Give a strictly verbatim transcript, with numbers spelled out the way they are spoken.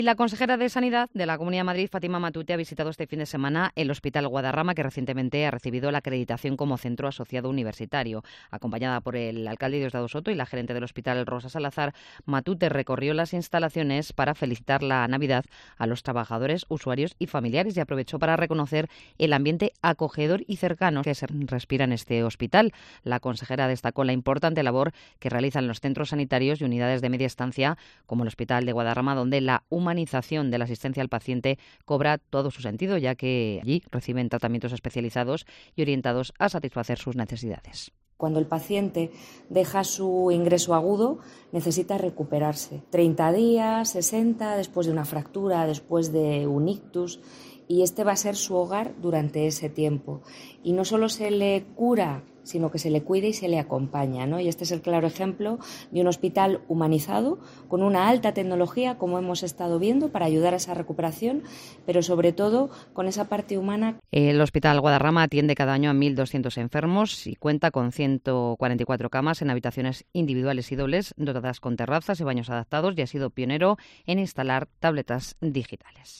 Y la consejera de Sanidad de la Comunidad de Madrid, Fátima Matute, ha visitado este fin de semana el Hospital Guadarrama, que recientemente ha recibido la acreditación como centro asociado universitario. Acompañada por el alcalde Diosdado Soto y la gerente del hospital, Rosa Salazar, Matute recorrió las instalaciones para felicitar la Navidad a los trabajadores, usuarios y familiares y aprovechó para reconocer el ambiente acogedor y cercano que se respira en este hospital. La consejera destacó la importante labor que realizan los centros sanitarios y unidades de media estancia, como el Hospital de Guadarrama, donde la humanización de la asistencia al paciente cobra todo su sentido, ya que allí reciben tratamientos especializados y orientados a satisfacer sus necesidades. Cuando el paciente deja su ingreso agudo, necesita recuperarse. treinta días, sesenta, después de una fractura, después de un ictus, y este va a ser su hogar durante ese tiempo. Y no solo se le cura, sino que se le cuida y se le acompaña, ¿no? Y este es el claro ejemplo de un hospital humanizado, con una alta tecnología, como hemos estado viendo, para ayudar a esa recuperación, pero sobre todo con esa parte humana. El Hospital Guadarrama atiende cada año a mil doscientos enfermos y cuenta con ciento cuarenta y cuatro camas en habitaciones individuales y dobles, dotadas con terrazas y baños adaptados, y ha sido pionero en instalar tabletas digitales.